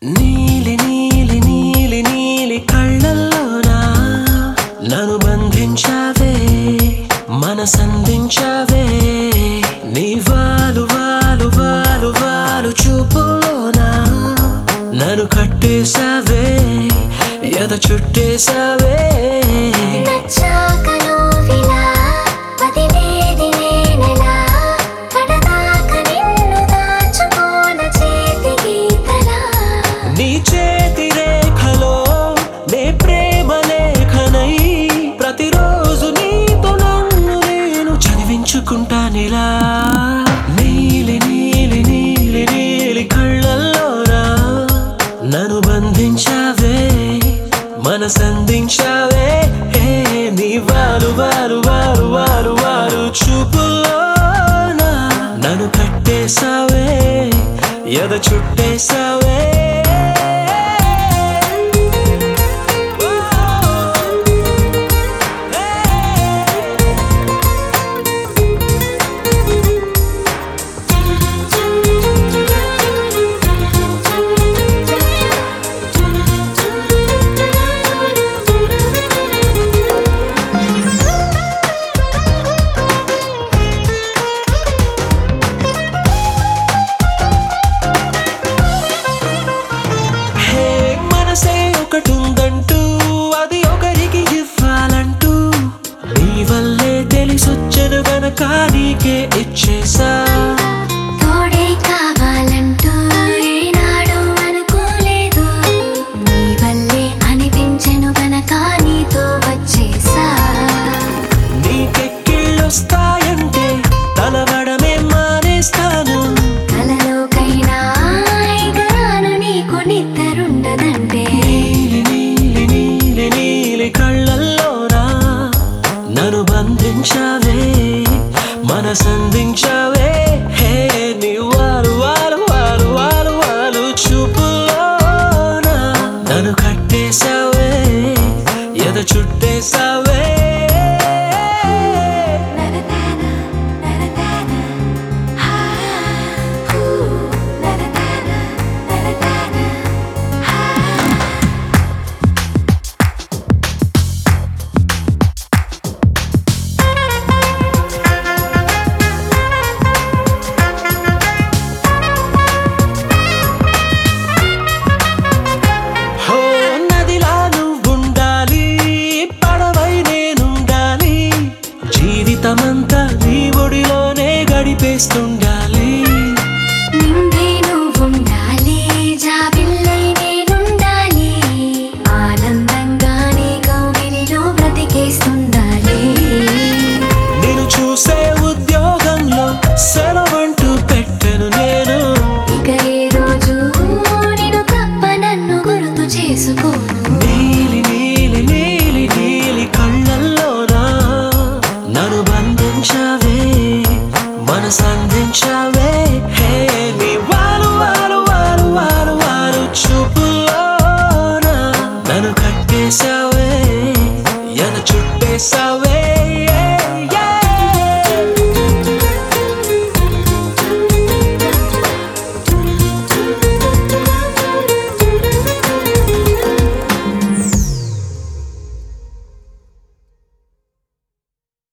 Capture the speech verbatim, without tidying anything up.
నీలి నీలి నీలి నీలి కళ్ళల్లోనా నన్ను బంధించావే మనసందించావే నీ వాలు వాలు వాలు వాలు చూపులోనా నన్ను కట్టేసావే ఎద చుట్టేసావే నీ చేతి రేఖలో నే ప్రేమ లేఖనై ప్రతిరోజు నీతో నన్ను నేను చదివించుకుంటానిలా నీలి నీలి నీలి నీలి కళ్ళల్లోనా నన్ను బంధించావే మనసందించావే నీ వారు వారు వారు వారు వారు చూపులోనా నన్ను కట్టేసావే ఎద చుట్టేసావే